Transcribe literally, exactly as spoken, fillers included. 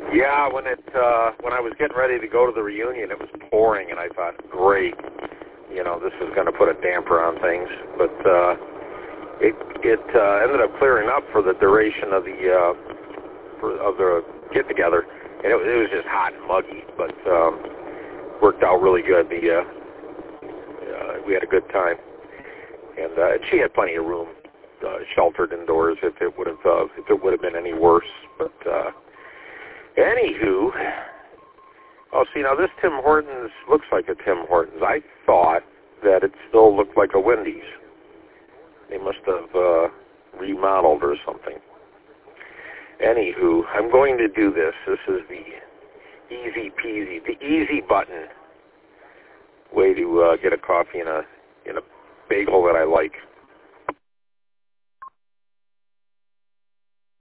Yeah, when it uh, when I was getting ready to go to the reunion, it was pouring, and I thought, great, you know, this is going to put a damper on things. But uh, it it uh, ended up clearing up for the duration of the uh, for, of the get together, and it, it was just hot and muggy, but um, worked out really good. The uh, uh, we had a good time, and uh, she had plenty of room, uh, sheltered indoors if it would have uh, if it would have been any worse, but. Uh, Anywho, oh, see, now this Tim Hortons looks like a Tim Hortons. I thought that it still looked like a Wendy's. They must have uh, remodeled or something. Anywho, I'm going to do this. This is the easy peasy, the easy button way to uh, get a coffee in a in a bagel that I like.